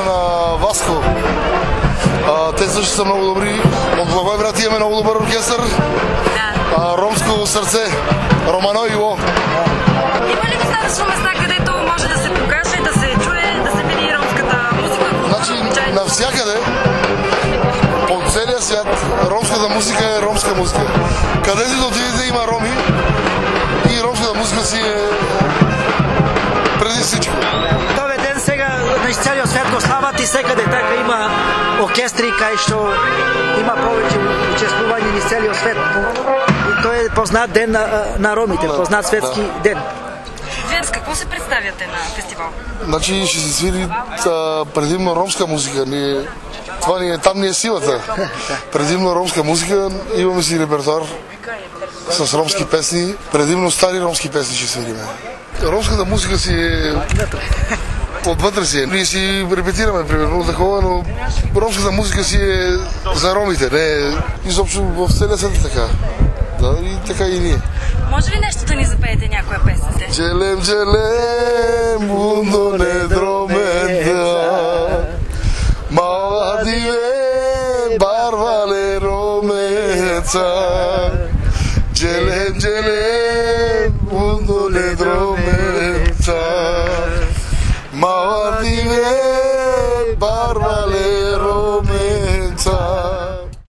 на Васко. Те също са много добри. От Благоевград имаме много добър оркестър. Ромско сърце. Романо Иво. Има ли достатъчно места, където може да се покаже, да се чуе, да се види ромската музика? Значи навсякъде по целия свят ромската музика е ромска музика. Където да отидете има роми и ромската музика си е преди всичко. Този ден сега на целия свят го слават и всекъде така има оркестри, където има повече участвуване на целия свят. И той е познат ден на ромите, познат светски ден. Вие с какво се представяте на фестивал? Значи ще се свири предимно ромска музика. Там ни е силата. Предимно ромска музика, имаме си репертуар с ромски песни, предимно стари ромски песни ще свириме. Ромската музика си е отвътре си. Ние си репетираме, примерно, такова, но ромската музика си е за ромите, не изобщо в целия свят е така. Да, и така и ние. Може ли нещо да ни запеете някоя песен? Джелем, джелем, mundo nedromenta, maladime, barvale romeca. Джелем, джелем, mundo nedromenta.